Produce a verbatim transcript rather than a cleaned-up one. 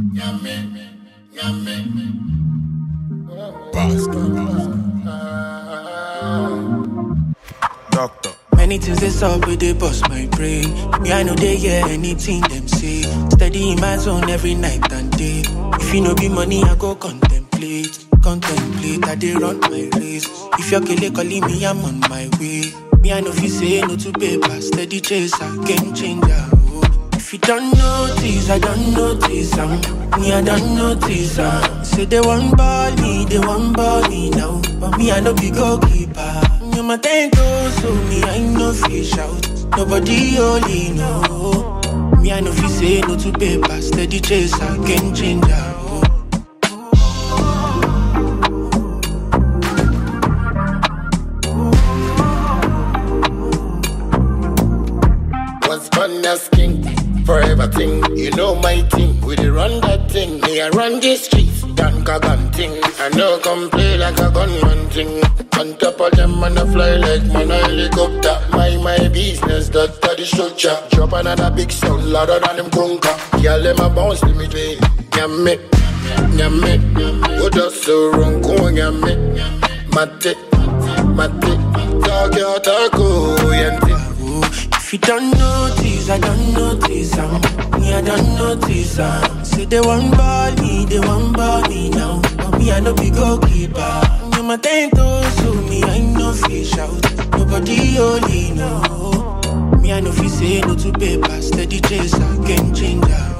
Doctor. Many things they solve with they bust my brain. Me, I know they hear anything them say. Steady in my zone every night and day. If you know be money, I go contemplate. Contemplate, I they run my race. If you're killing, calling me, I'm on my way. Me, I know if you say no to paper. Steady chaser, game changer. Oh. If you don't notice, I don't notice. Um. Me, I don't notice. Um. Say they won't ball me, they won't ball me now. But me, I know be goalkeeper. You my ten toes, so me, I no fish out. Nobody only know. Me, I know if you say no to paper. Steady chaser, game changer. Oh. Once born as king, forever thing. You know my team, we dey run that thing. Me I run the streets, gun gun thing. I know come play like a gunman thing. On top of them and I fly like man a helicopter. My my business, that that the structure. Drop another big sound louder than them conker. Y'all let my bounce let me play. Nyam me, nyam me. What does so wrong go nyam me? Mate, mate. Talk your talk, oh yente. If you don't notice, I don't notice. Um. Me, I don't notice. Um. Say they won't ball me, they won't ball me now. But me, I know be goalkeeper. You my ten toes, so me, I no fish out. Nobody only know. Me, I know if you say no to paper. Steady chaser, game changer.